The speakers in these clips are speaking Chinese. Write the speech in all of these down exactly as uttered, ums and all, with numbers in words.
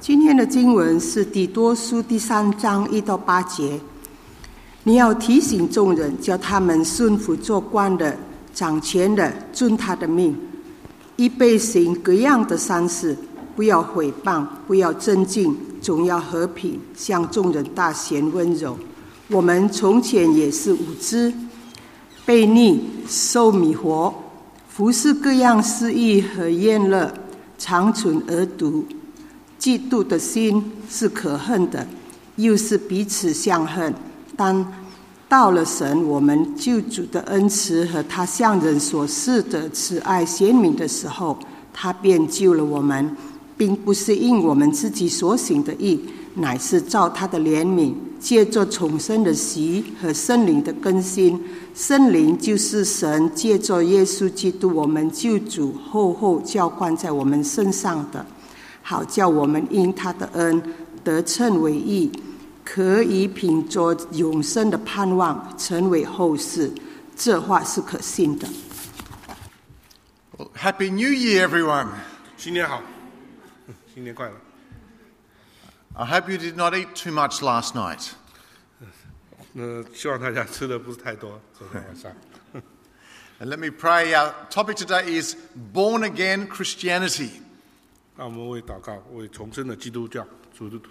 今天的经文是提多书第三章一到八节。你要提醒众人，叫他们顺服做官的、掌权的，遵他的命，预备行各样的善事，不要毁谤，不要争竞，总要和平，向众人大显温柔。我们从前也是无知，悖逆，受迷惑，服侍各样私欲和厌乐，常存恶毒。嫉妒的心是可恨的，又是彼此相恨。但到了神我们救主的恩慈和他向人所示的慈爱显明的时候，他便救了我们，并不是因我们自己所行的义，乃是照他的怜悯，借着重生的洗和圣灵的更新。圣灵就是神借着耶稣基督我们救主厚厚浇灌在我们身上的，好叫我们因他的恩得称为义，可以凭着永生的盼望成为后世。这话是可信的。 Well, Happy New Year, everyone. 新年好，新年快乐。 I hope you did not eat too much last night. 那希望大家吃的不是太多，昨天晚上。 And let me pray. Our topic today is born again Christianity. 让我们为祷告，为重生的基督教主的徒。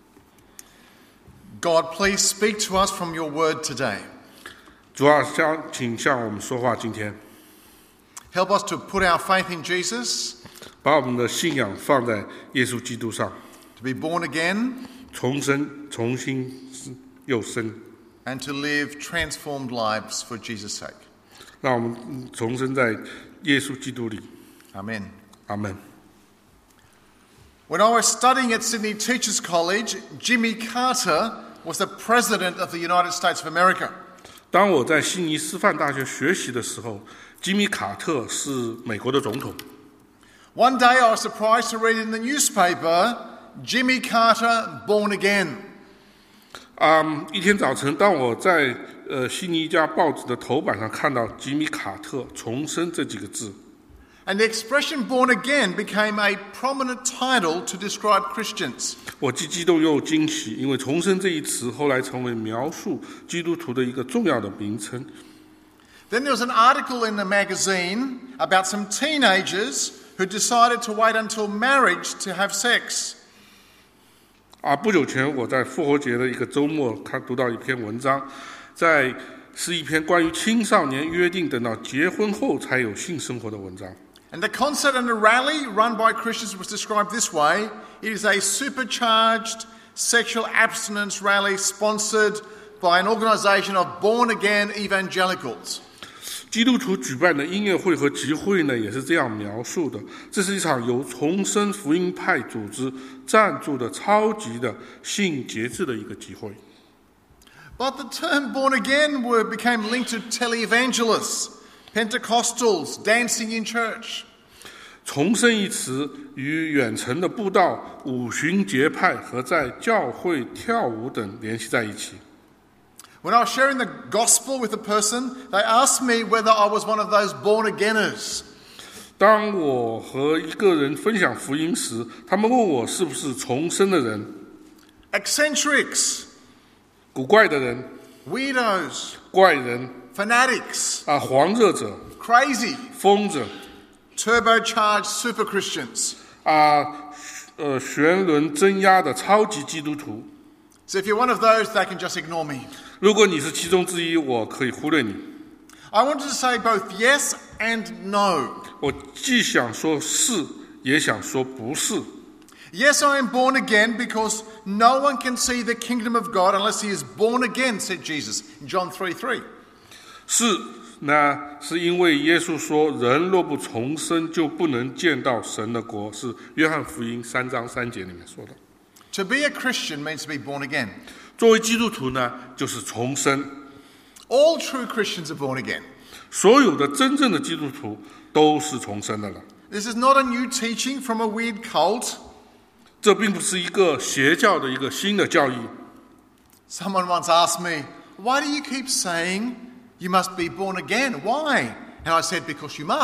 God, please speak to us from your word today. 主啊，向请向我们说话。今天 Help us to put our faith in Jesus, 把我们的信仰放在耶稣基督上， to be born again, 重生、重新又生， and to live transformed lives for Jesus' sake. 让我们重生在耶稣基督里。 Amen. 阿门。 When I was studying at Sydney Teachers College, Jimmy Carter was the President of the United States of America. 当我在悉尼师范大学学习的时候，吉米·卡特是美国的总统。 One day I was surprised to read in the newspaper, Jimmy Carter born again. 啊、um, 一天早晨，当我在呃悉尼一家报纸的头版上看到吉米·卡特重生这几个字， And the expression born again became a prominent title to describe Christians. 我既激动又惊喜，因为重生这一词后来成为描述基督徒的一个重要的名称。 Then there was an article in the magazine about some teenagers who decided to wait until marriage to have sex. 啊，不久前我在复活节的一个周末看读到一篇文章，在是一篇关于青少年约定等到结婚后才有性生活的文章。 And the concert and the rally run by Christians was described this way. It is a supercharged sexual abstinence rally sponsored by an organisation of born-again evangelicals. 基督徒举办的音乐会和集会呢，也是这样描述的：这是一场由重生福音派组织赞助的超级的性节制的一个集会。 But the term born again were, became linked to televangelists, Pentecostals, dancing in church. 重生一词与远程的布道、五旬节派和在教会跳舞等联系在一起。 When I was sharing the gospel with a person, they asked me whether I was one of those born-againers. 当我和一个人分享福音时，他们问我是不是重生的人。 Eccentrics, 古怪的人、 weirdos, 怪人 fanatics, 啊、黄热者、 crazy, 疯子 turbocharged super Christians. 啊、呃，旋轮增压的超级基督徒。 So if you're one of those, they can just ignore me. 如果你是其中之一，我可以忽略你。 I wanted to say both yes and no. 我既想说是，也想说不是。 Yes, I am born again because no one can see the kingdom of God unless he is born again, said Jesus in John three three. 是呢，是因为耶稣说，人若不重生，就不能见到神的国，是约翰福音三章三节里面说的。 To be a Christian means to be born again. 作为基督徒呢，就是重生。 All true Christians are born again. 所有的真正的基督徒都是重生的了。 This is not a new teaching from a weird cult. 这并不是一个邪教的一个新的教义。 Someone once asked me, why do you keep saying you must be born again? Why? And I said, because you must.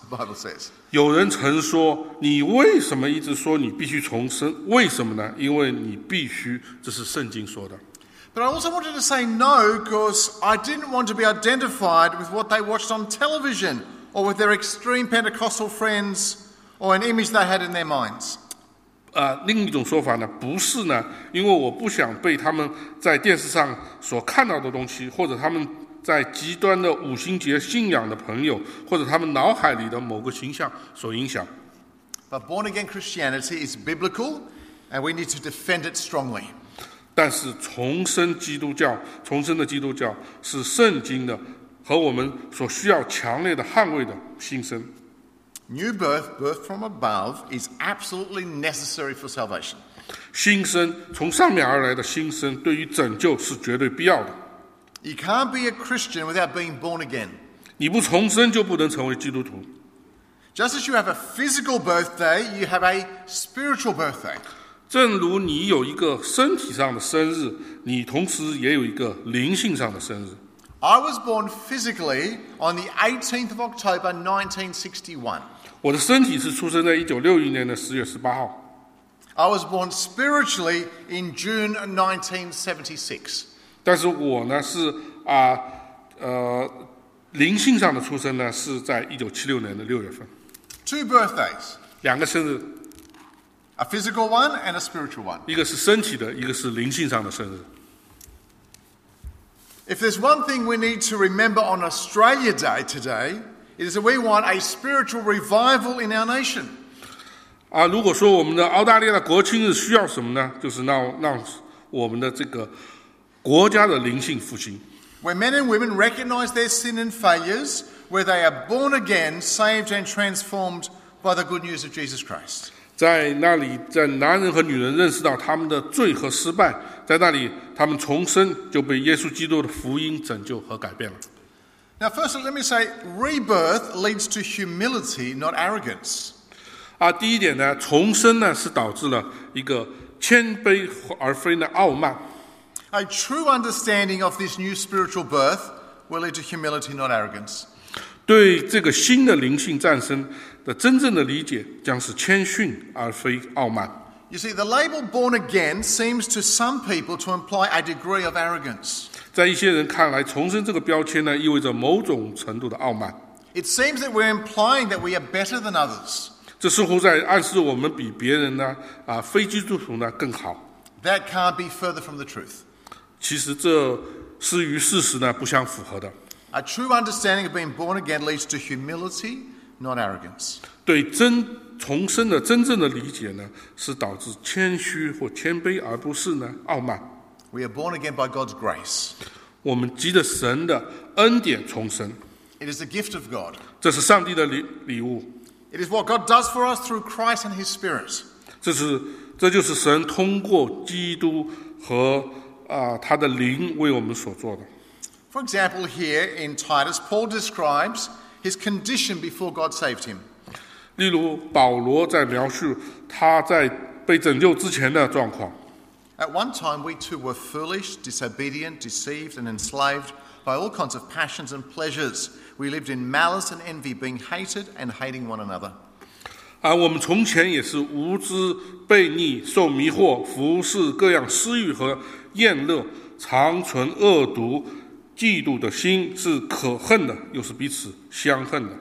the Bible says. 有人曾说：“你为什么一直说你必须重生？为什么呢？因为你必须，这是圣经说的。” But I also wanted to say no because I didn't want to be identified with what they watched on television or with their extreme Pentecostal friends or an image they had in their minds. 呃，另一种说法呢，不是呢，因为我不想被他们在电视上所看到的东西，或者他们在极端的五星节信仰的朋友，或者他们脑海里的某个形象所影响。 But born-again Christianity is biblical, and we need to defend it strongly. 但是重生基督教，重生的基督教是圣经的，和我们所需要强烈的捍卫的新生。 New birth, birth from above, is absolutely necessary for salvation. 新生，从上面而来的新生，对于拯救是绝对必要的。 You can't be a Christian without being born again. 你不重生就不能成为基督徒。 Just as you have a physical birthday, you have a spiritual birthday. 正如你有一个身体上的生日，你同时也有一个灵性上的生日。 I was born physically on the eighteenth of October, nineteen sixty-one. 我的身体是出生在一九六一年的十月十八号。 I was born spiritually in June nineteen seventy-six. 但是我呢是啊呃灵性上的出生呢是在一九七六年的六月份。 Two birthdays. 两个生日。 A physical one and a spiritual one. 一个是身体的，一个是灵性上的生日。 If there's one thing we need to remember on Australia Day today, it is that we want a spiritual revival in our nation. 啊，如果说我们的澳大利亚的国庆日需要什么呢？就是让让我们的这个国家的灵性复兴。 Where men and women recognize their sin and failures, where they are born again, saved and transformed by the good news of Jesus Christ. 在那里，在男人和女人认识到他们的罪和失败，在那里他们重生，就被耶稣基督的福音拯救和改变了。 Now, firstly, let me say, rebirth leads to humility, not arrogance. 啊，第一点呢，重生呢是导致了一个谦卑而非呢傲慢。 A true understanding of this new spiritual birth will lead to humility, not arrogance. 对这个新的灵性诞生的真正的理解，将是谦逊而非傲慢。 You see, the label born again seems to some people to imply a degree of arrogance. 在一些人看来，重生这个标签呢，意味着某种程度的傲慢。 It seems that we're implying that we are better than others. 这似乎在暗示我们比别人呢，啊，非基督徒呢更好。 That can't be further from the truth. 其实这是与事实呢不相符合的。 A true understanding of being born again leads to humility, not arrogance. 对真重生的真正的理解呢，是导致谦虚或谦卑，而不是呢傲慢。 We are born again by God's grace. 我们藉着神的恩典重生。 It is the gift of God. 这是上帝的礼礼物。 It is what God does for us through Christ and His Spirit. 这是这就是神通过基督和啊他的灵为我们所做的。 For example, here in Titus, Paul describes his condition before God saved him. 例如，保罗在描述他在被拯救之前的状况。 At one time, we too were foolish, disobedient, deceived, and enslaved by all kinds of passions and pleasures. We lived in malice and envy, being hated and hating one another. 啊，我们从前也是无知、悖逆、受迷惑，服侍各样私欲和厌乐，常存恶毒。嫉妒的心是可恨的，又是彼此相恨的。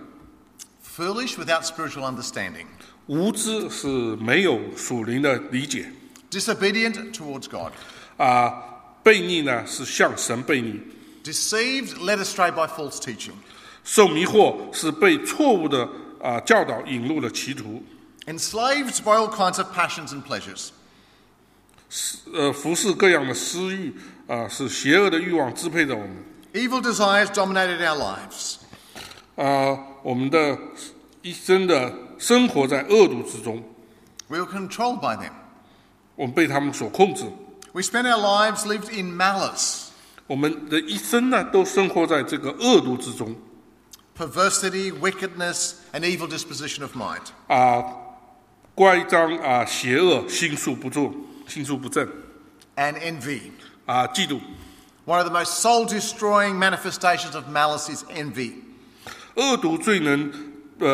Foolish without spiritual understanding. 无知是没有属灵的理解。 Disobedient towards God. 啊，悖逆呢是向神悖逆。 Deceived, led astray by false teaching. 受迷惑是被错误的啊教导引入了歧途。 Enslaved by all kinds of passions and pleasures. 呃，服侍各样的私欲啊，是邪恶的欲望支配着我们。 Evil desires dominated our lives. 啊，我们的一生的生活在恶毒之中。 We were controlled by them. 我们被他们所控制。 We spent our lives lived in malice. 我们的一生呢，都生活在这个恶毒之中。 Perversity, wickedness, and evil disposition of mind. 啊，乖张啊，邪恶，心术不正。心术不正 and envy. 啊，嫉妒。 One of the most soul-destroying manifestations of malice is envy. 恶毒最能呃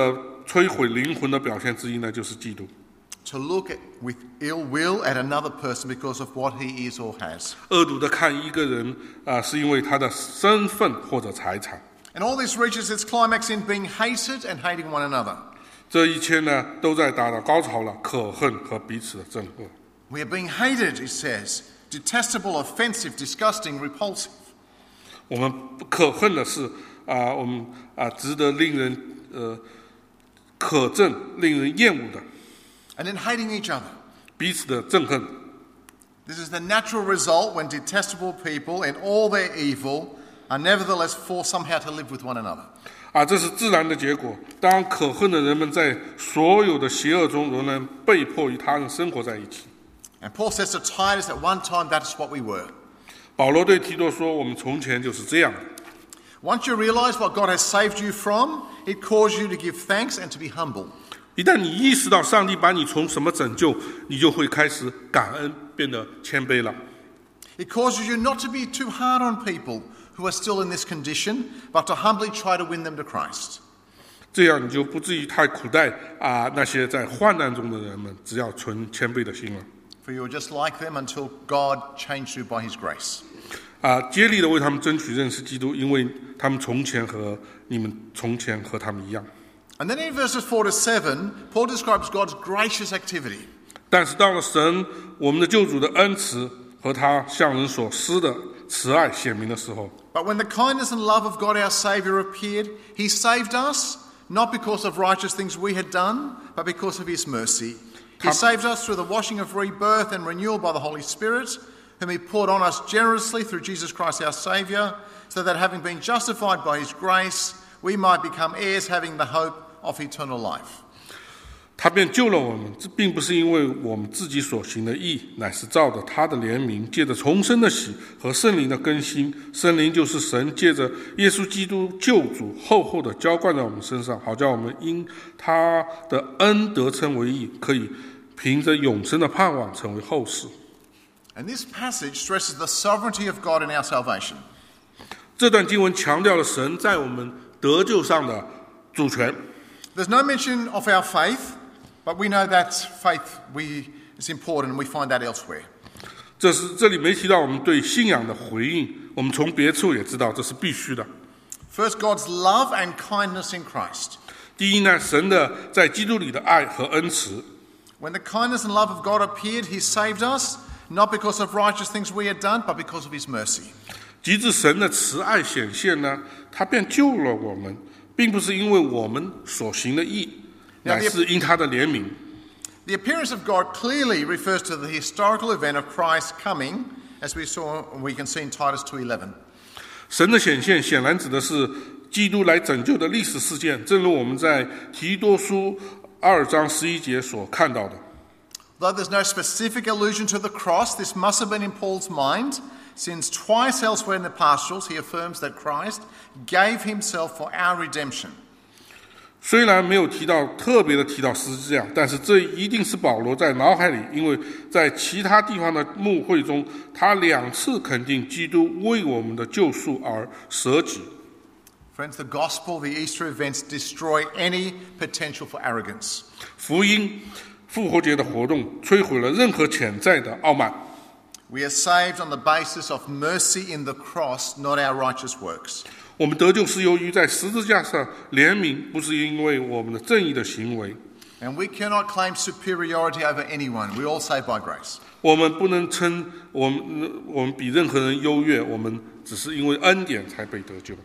摧毁灵魂的表现之一呢，就是嫉妒。 To look at, with ill will at another person because of what he is or has. 恶毒的看一个人啊、呃，是因为他的身份或者财产。 And all this reaches its climax in being hated and hating one another. 这一切呢，都在达到高潮了，可恨和彼此的憎恶。 We are being hated, it says, detestable, offensive, disgusting, repulsive. 我们可恨的是啊、呃，我们啊、呃，值得令人呃可憎、令人厌恶的。 And then hating each other. 彼此的憎恨。 This is the natural result when detestable people in all their evil are nevertheless forced somehow to live with one another. 啊，这是自然的结果。当可恨的人们在所有的邪恶中，仍然被迫与他人生活在一起。 And Paul says to Titus, at one time that is what we were. 保罗对提多说：“我们从前就是这样的。” Once you realize what God has saved you from, it calls you to give thanks and to be humble. 一旦你意识到上帝把你从什么拯救，你就会开始感恩，变得谦卑了。 It causes you not to be too hard on people who are still in this condition, but to humbly try to win them to Christ. 这样你就不至于太苦待啊那些在患难中的人们，只要存谦卑的心了。 For you are just like them until God changed you by His grace. 啊，竭力的为他们争取认识基督，因为他们从前和你们从前和他们一样。 And then in verses four to seven, Paul describes God's gracious activity. 但是到了神我们的救主的恩慈和他向人所施的慈爱显明的时候， But when the kindness and love of God our Saviour appeared, He saved us, not because of righteous things we had done, but because of His mercy. He saved us through the washing of rebirth and renewal by the Holy Spirit, whom He poured on us generously through Jesus Christ our Saviour, so that having been justified by His grace, we might become heirs having the hope of eternal life. 他便救了我们，这并不是因为我们自己所行的义，乃是照着他的怜悯，借着重生的喜和圣灵的更新。圣灵就是神借着耶稣基督救主厚厚的浇灌在我们身上，好叫我们因他的恩得称为义，可以凭着永生的盼望成为后世。 And this passage stresses the sovereignty of God in our salvation. 这段经文强调了神在我们得救上的主权。 There's no mention of our faith, but we know that faith we, is important and we find that elsewhere. 这是这里没提到我们对信仰的回应，我们从别处也知道这是必须的。 First, God's love and kindness in Christ. 第一呢，神的在基督里的爱和恩慈。 When the kindness and love of God appeared, He saved us, not because of righteous things we had done, but because of His mercy. 及至神的慈爱显现呢，他便救了我们，并不是因为我们所行的义，乃是因他的怜悯。 The appearance of God clearly refers to the historical event of Christ coming, as we saw, we can see in Titus two eleven. 神的显现显然指的是基督来拯救的历史事件，正如我们在提多书二章十一节所看到的。 Though there's no specific allusion to the cross, this must have been in Paul's mind, since twice elsewhere in the pastorals he affirms that Christ gave himself for our redemption. 虽然没有提到特别的提到十字架，但是这一定是保罗在脑海里，因为在其他地方的牧会中，他两次肯定基督为我们的救赎而舍己。 Friends, the gospel, the Easter events destroy any potential for arrogance. 福音复活节的活动摧毁了任何潜在的傲慢。 We are saved on the basis of mercy in the cross, not our righteous works. 我们得救是由于在十字架上怜悯，不是因为我们的正义的行为。 And we cannot claim superiority over anyone. We're all saved by grace. 我们不能称我们我们比任何人优越，我们只是因为恩典才被得救。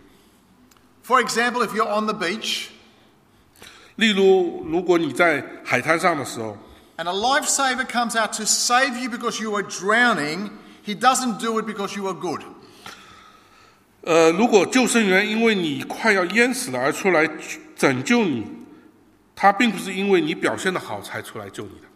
For example, if you're on the beach 例如，如果你在海滩上的时候， and a lifesaver comes out to save you because you are drowning, he doesn't do it because you are good. 呃，如果救生员因为你快要淹死了而出来拯救你，他并不是因为你表现得好才出来救你的。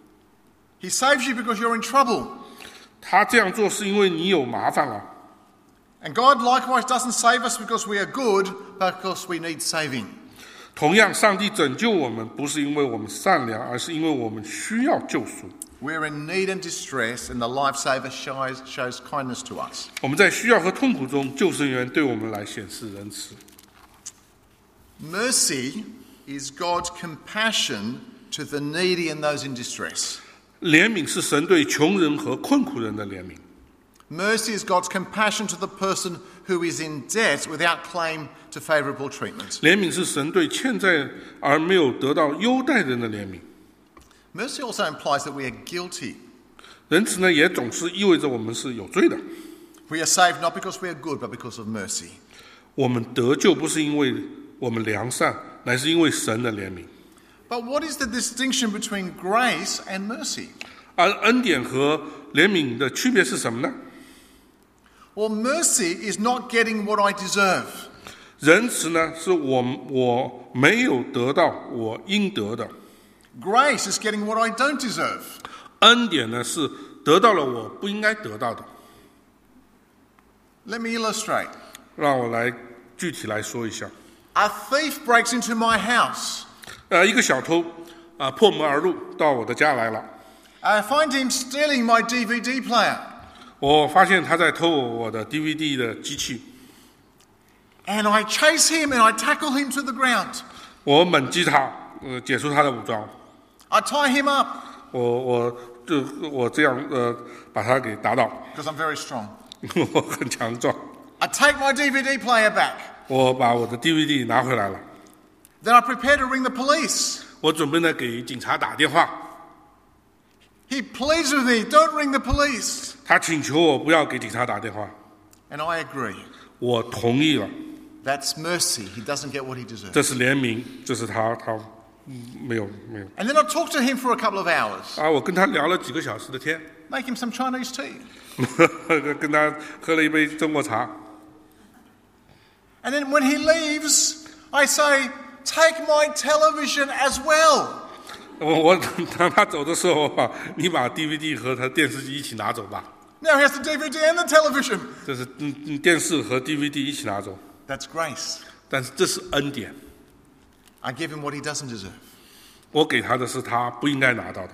He saves you because you're in trouble. 他这样做是因为你有麻烦了。 And God likewise doesn't save us because we are good, but because we need saving. 同样，上帝拯救我们不是因为我们善良，而是因为我们需要救赎。 We're in need and distress, and the lifesaver shows, shows kindness to us. 我们在需要和痛苦中，救生员对我们来显示仁慈。 Mercy is God's compassion to the needy and those in distress. 怜悯是神对穷人和困苦人的怜悯。 Mercy is God's compassion to the person who is in debt without claim to favourable treatment. 怜悯是神对欠债而没有得到优待人的怜悯。 Mercy also implies that we are guilty. 仁慈呢，也总是意味着我们是有罪的。 We are saved not because we are good, but because of mercy. 我们得救不是因为我们良善，乃是因为神的怜悯。 But what is the distinction between grace and mercy? 而恩典和怜悯的区别是什么呢？ Well, mercy is not getting what I deserve. 仁慈呢，是我我没有得到我应得的。 Grace is getting what I don't deserve. 恩典呢，是得到了我不应该得到的。 Let me illustrate. 让我来具体来说一下。 A thief breaks into my house. 呃，一个小偷啊、呃、破门而入到我的家来了。 I find him stealing my D V D player. 我发现他在偷我的 D V D 的机器。 And I chase him and I tackle him to the ground. 我猛击他，呃，解除他的武装。 I tie him up. 我我就我这样呃把他给打倒。 Because I'm very strong. 我很强壮。 I take my D V D player back. 我把我的 D V D 拿回来了。 Then I prepare to ring the police. 我准备呢给警察打电话。 He pleads with me, don't ring the police. 他请求我不要给警察打电话。 And I agree. 我同意了。 That's mercy. He doesn't get what he deserves. 这是怜悯，这是他他没有没有。 And then I talk to him for a couple of hours. 啊，我跟他聊了几个小时的天。 Make him some Chinese tea. 跟他喝了一杯中国茶。 And then when he leaves, I say, take my television as well. 我我当他走的时候啊，你把 D V D 和他电视机一起拿走吧。 Now he has the D V D and the television. 这是嗯嗯电视和 D V D 一起拿走。 That's grace. 但是这是恩典。 I give him what he doesn't deserve. 我给他的是他不应该拿到的。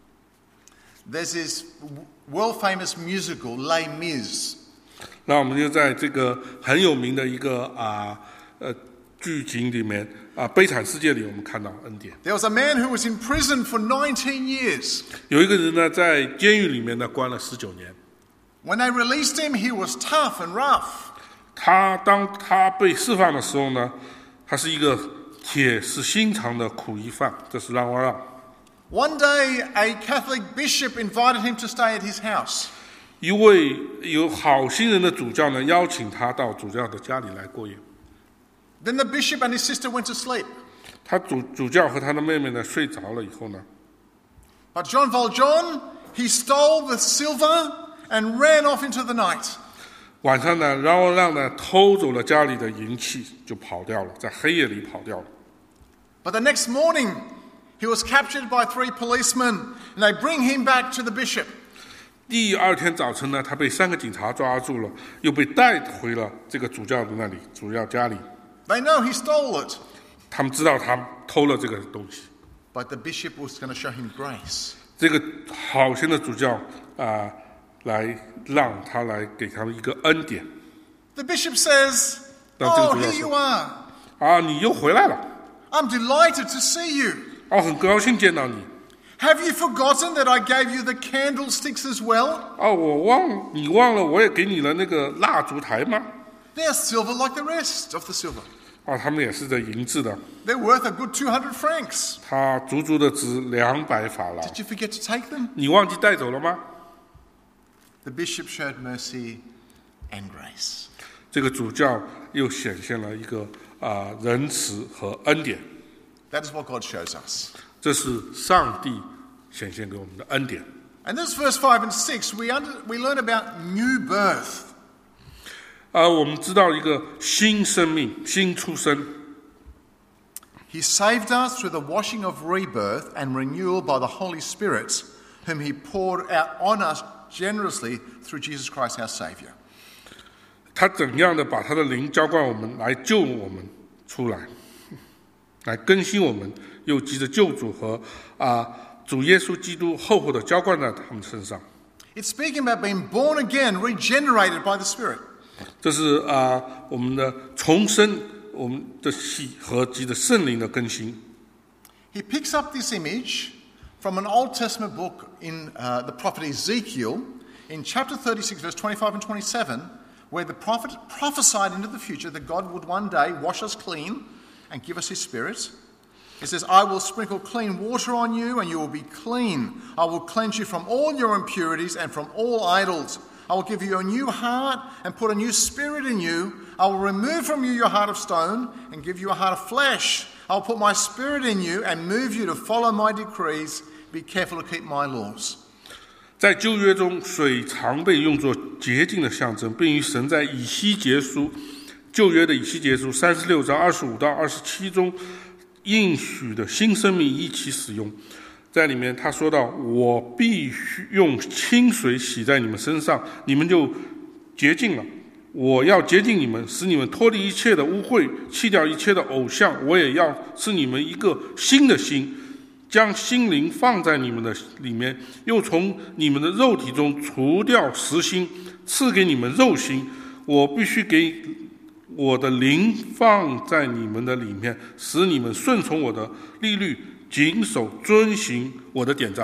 There's this world-famous musical, Les Mis. 那我们就在这个很有名的一个啊呃剧情里面啊，悲惨世界里，我们看到恩典。 There was a man who was in prison for nineteen years. 有一个人呢，在监狱里面呢关了十九年。 When they released him, he was tough and rough. 他当他被释放的时候呢，他是一个铁石心肠的苦役犯，这是让我让。 One day, a Catholic bishop invited him to stay at his house. 一位有好心人的主教呢，邀请他到主教的家里来过夜。 Then the bishop and his sister went to sleep. 他主主教和他的妹妹呢睡着了以后呢， But John Valjean, he stole the silver and ran off into the night. 晚上呢，让我让呢偷走了家里的银器，就跑掉了，在黑夜里跑掉了。 But the next morning, he was captured by three policemen, and they bring him back to the bishop. 第二天早晨呢，他被三个警察抓住了，又被带回了这个主教的那里，主教家里。 They know he stole it. 他们知道他偷了这个东西。 But the bishop was going to show him grace. 这个好心的主教啊、呃，来让他来给他们一个恩典。 The bishop says, 但这个 "Oh, 主教 here you 说 are. 啊，你又回来了， I'm delighted to see you. 哦，很高兴见到你。 Have you forgotten that I gave you the candlesticks as well? 哦，我忘你忘了，我也给你了那个蜡烛台吗？ They're silver like the rest of the silver. 哦，他们也是这银质的， They're worth a good two hundred francs. 它足足的值两百法郎。 Did you forget to take them?" 你忘记带走了吗？ The bishop showed mercy and grace. 这个主教又显现了一个啊、呃、仁慈和恩典。 That is what God shows us. 这是上帝显现给我们的恩典。 And this verse five and six, we, under, we learn about new birth. 啊、呃，我们知道一个新生命、新出生。 He saved us through the washing of rebirth and renewal by the Holy Spirit, whom he poured out on us generously through Jesus Christ our Saviour. 他怎样的把他的灵浇灌我们，来救我们出来，来更新我们，又急着救主和啊、呃、主耶稣基督厚厚的浇灌在他们身上。 It's speaking about being born again, regenerated by the Spirit. 这是啊、呃、我们的重生我们的喜和及着圣灵的更新。 He picks up this image from an Old Testament book in uh, the prophet Ezekiel in chapter thirty-six, verse twenty-five and twenty-seven, where the prophet prophesied into the future that God would one day wash us clean and give us his Spirit. It says, I will sprinkle clean water on you and you will be clean. I will cleanse you from all your impurities and from all idols. I will give you a new heart and put a new spirit in you. I will remove from you your heart of stone and give you a heart of flesh. I will put my spirit in you and move you to follow my decrees. Be careful to keep my laws. 在旧约中，水常被用作洁净的象征，并与神在以西结书旧约的以西结书三十六章二十五到二十七中应许的新生命一起使用。在里面他说到，我必须用清水洗在你们身上，你们就洁净了。我要洁净你们，使你们脱离一切的污秽，弃掉一切的偶像。我也要赐你们一个新的心，将心灵放在你们的里面，又从你们的肉体中除掉实心，赐给你们肉心。我必须给我的灵放在你们的里面，使你们顺从我的律例，谨守遵行我的典章。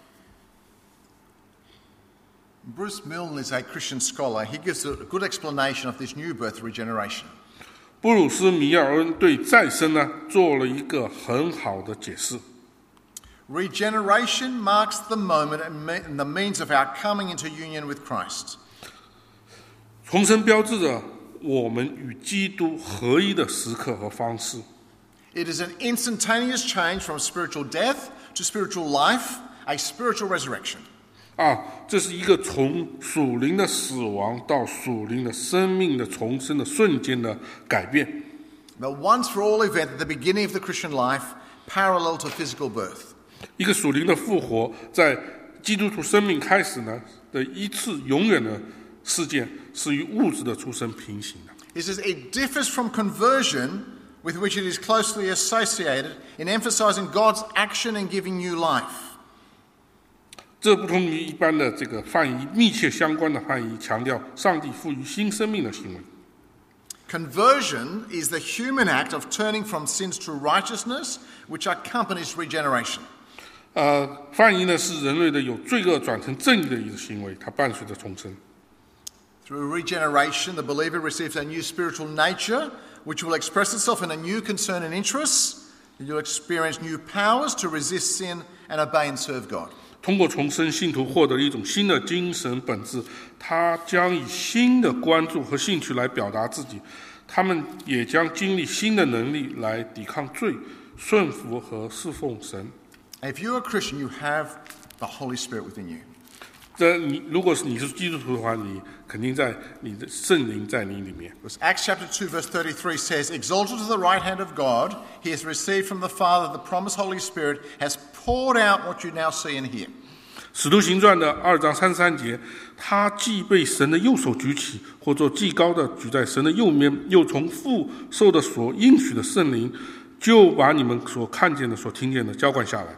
Bruce Milne is a Christian scholar. He gives a good explanation of this new birth regeneration. 布鲁斯·米尔恩对再生呢做了一个很好的解释。 Regeneration marks the moment and the means of our coming into union with Christ. 重生标志着我们与基督合一的时刻和方式。 It is an instantaneous change from spiritual death to spiritual life, a spiritual resurrection. 啊，这是一个从属灵的死亡到属灵的生命的重生的瞬间的改变。 The once for all event at the beginning of the Christian life, parallel to physical birth. 一个属灵的复活，在基督徒生命开始呢的一次永远的事件，是与物质的出生平行的。 It says it differs from conversion, with which it is closely associated, in emphasizing God's action in giving new life. 这不同于一般的这个翻译密切相关的翻译，强调上帝赋予新生命的行为。 Conversion is the human act of turning from sins to righteousness, which accompanies regeneration. 呃，翻译呢是人类的有罪恶转成正义的一个行为，它伴随着重生。 Through regeneration, the believer receives a new spiritual nature, which will express itself in a new concern and interests. You'll experience new powers to resist sin and obey and serve God. 通过重生，信徒获得了一种新的精神本质，他将以新的关注和兴趣来表达自己，他们也将经历新的能力来抵抗罪、顺服和侍奉神。 If you're a Christian, you have the Holy Spirit within you. 这你如果是你是基督徒的话，你肯定在你的圣灵在你里面。 Acts chapter two verse thirty-three says, "Exalted to the right hand of God, he has received from the Father the promised Holy Spirit, has poured out what you now see and hear." 使徒行传的二章三十三节，他既被神的右手举起，或作既高的举在神的右面，又从父受的所应许的圣灵，就把你们所看见的、所听见的浇灌下来。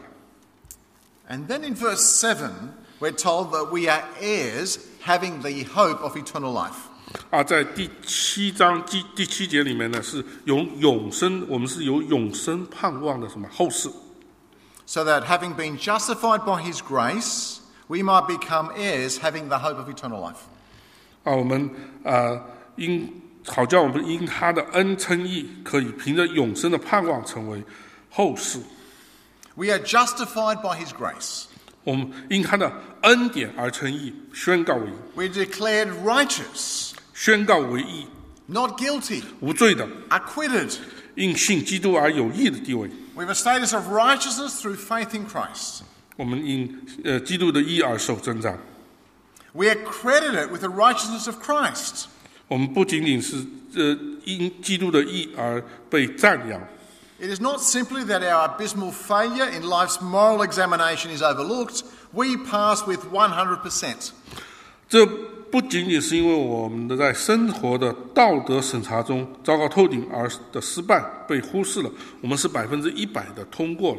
And then in verse seven, we're told that we are heirs, having the hope of eternal life. 啊，在第七章第第七节里面呢，是有永生，我们是有永生盼望的什么后世。 So that having been justified by his grace, we might become heirs, having the hope of eternal life. 啊，我们啊，因好叫我们因他的恩称义，可以凭着永生的盼望成为后世。 We are justified by his grace. 我们因他的恩典而称义，宣告为义。 We're declared righteous. 宣告为义， Not guilty. 无罪的， Acquitted. 因信基督而有义的地位。 We have a status of righteousness through faith in Christ. 我们因呃基督的义而受征战。 We are credited with the righteousness of Christ. 我们不仅仅是呃因基督的义而被赞扬。 It is not simply that our abysmal failure in life's moral examination is overlooked. We pass with one hundred percent. 这不仅仅是因为我们的在生活的道德审查中糟糕透顶而的失败被忽视了，我们是百分之一百的通过了。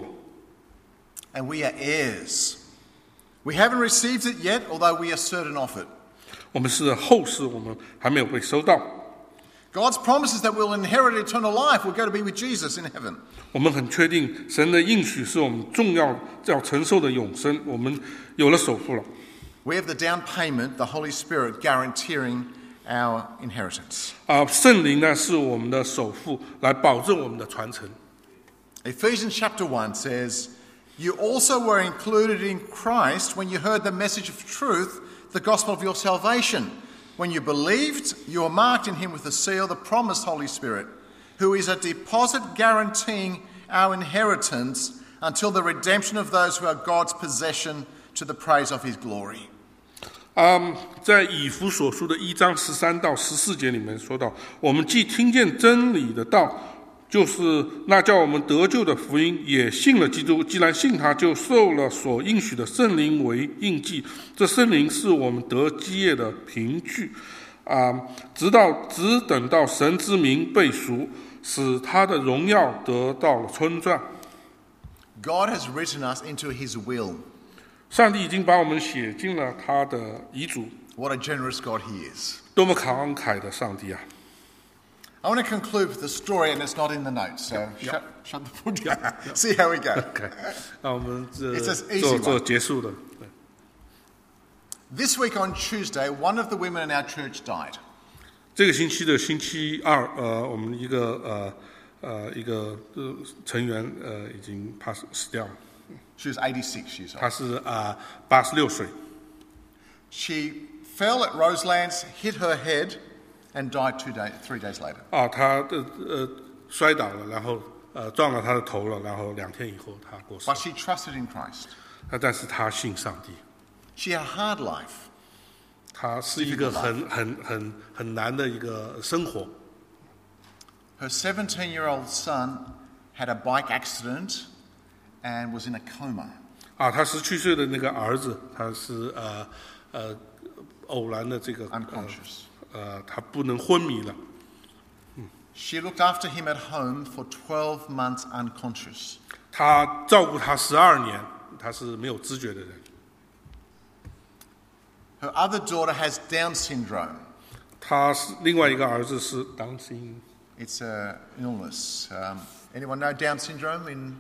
And we are heirs. We haven't received it yet, although we are certain of it. 我们是后世，我们还没有被收到。 God's promises that we'll inherit eternal life. We're going to be with Jesus in heaven. 我们很确定神的应许是我们重要要承受的永生，我们有了首付了。 We have the down payment, the Holy Spirit, guaranteeing our inheritance. 啊，圣灵呢是我们的首付，来保证我们的传承。 Ephesians chapter one says, "You also were included in Christ when you heard the message of truth, the gospel of your salvation. When you believed, you were marked in him with the seal, the promised Holy Spirit, who is a deposit guaranteeing our inheritance until the redemption of those who are God's possession to the praise of his glory." 嗯，在以弗所书的一章十三到十四节里面说到，我们既听见真理的道，就是那叫我们得救的福音，也信了基督。既然信他，就受了所应许的圣灵为印记。这圣灵是我们得基业的凭据啊，直到只等到神之名被赎，使他的荣耀得到了称赞。 God has written us into his will. 上帝已经把我们写进了他的遗嘱。 What a generous God he is. 多么慷慨的上帝啊！ I want to conclude with the story, and it's not in the notes, so Yeah. shut, shut the book down. See how we go. OK， 那我们这 It's an easy 做 one. 做结束的。对 This week on Tuesday, one of the women in our church died. 这个星期的星期二，呃，我们一个呃呃一个呃成员呃已经 pass 死掉了， She was eighty-six years old. 他是啊八十六岁， She fell at Roselands, hit her head, and died two day, three days later. 啊，他的呃摔倒了，然后呃撞了他的头了，然后两天以后他过世 But。she trusted in Christ. 啊，但是他信上帝， She had a hard life. 他是一个很很很很难的一个生活。 Her seventeen-year-old son had a bike accident and was in a coma. 啊，他十七岁的那个儿子，他是呃呃偶然的这个呃 Unconscious. 呃，他不能昏迷了。 She looked after him at home for twelve months unconscious. 他照顾他十二年，他是没有知觉的人。 Her other daughter has Down syndrome. 他是另外一个儿子是 Down syndrome， It's an illness. Um, anyone know Down syndrome? In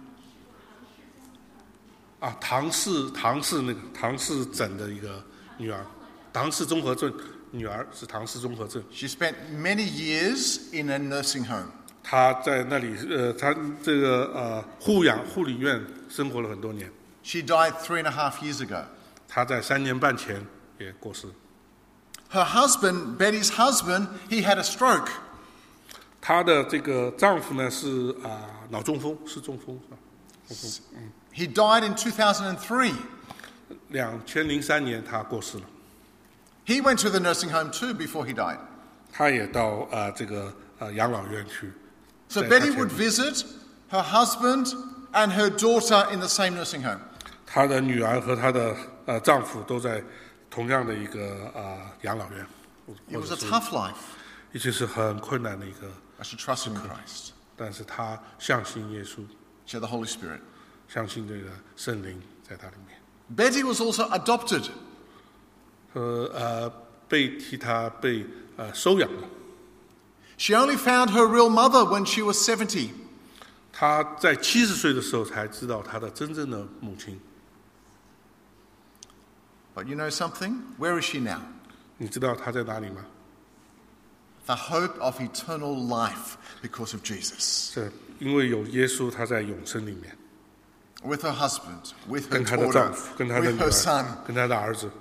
啊，唐氏唐氏那个唐氏症的一个女儿，唐氏综合症女儿是唐氏综合症。 She spent many years in a nursing home. 她在那里呃，她这个呃护养护理院生活了很多年。 She died three and a half years ago. 她在三年半前也过世。 Her husband, Betty's husband, he had a stroke. 她的这个丈夫呢是啊、脑中风，是中风是吧？中风，嗯， He died in two thousand three. 两千零三年他过世了。 He went to the nursing home too before he died. 他也到呃这个呃养老院去。 So 在他 Betty 前 would visit her husband and her daughter in the same nursing home. 她的女儿和她的呃丈夫都在同样的一个呃养老院， It 或 was 者 a 是 tough life. 已经是很困难的一个， But she trusted Christ. 但是她相信耶稣， She had the Holy Spirit. 相信这个圣灵在她里面， Betty was also adopted. 和呃被替她被呃收养的。 She only found her real mother when she was seventy. 她在七十岁的时候才知道她的真正的母亲。 But you know something? Where is she now? 你知道她在哪里吗？ The hope of eternal life because of Jesus. 这因为有耶稣，她在永生里面， With her husband, with her 跟她的 daughter, 丈夫，跟她的 with 女 her 儿 son.， 跟她的儿子。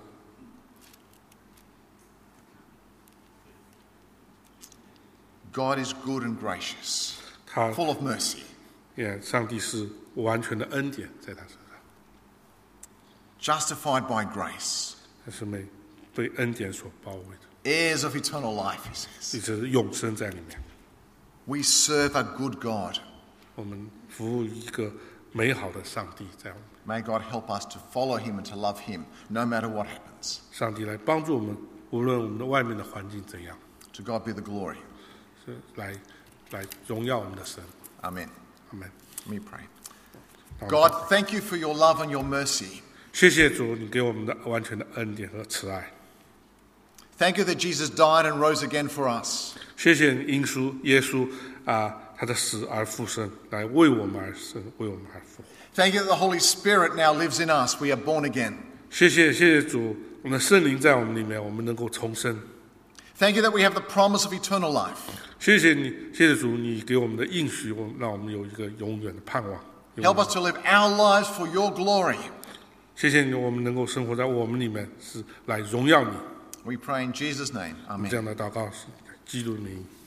God is good and gracious, 他 full of mercy. 也，上帝是完全的恩典在他身上， Justified by grace. 他是被被恩典所包围的， Heirs of eternal life, he says. 一直永生在里面。 We serve a good God. 我们服务一个美好的上帝，在我们 May God help us to follow him and to love him no matter what happens. 上帝来帮助我们，无论我们的外面的环境怎样， To God be the glory. 是来来荣耀我们的神。 Amen. 阿门。 Let me pray. 好 God, thank you for your love and your mercy. 谢谢主，你给我们的完全的恩典和慈爱。 Thank you that Jesus died and rose again for us. 谢谢耶稣，耶稣啊，他的死而复生，来为我们而生，为我们而复活。 Thank you that the Holy Spirit now lives in us. We are born again. 谢谢，谢谢主，我们的圣灵在我们里面，我们能够重生。 Thank you that we have the promise of eternal life. 谢谢你，谢谢主，你给我们的应许，我让我们有一个永远的盼望。 Help us to live our lives for your glory. 谢谢你，我们能够生活在我们里面，是来荣耀你。 We pray in Jesus' name. 我们 Amen. 这样的祷告是基督的名。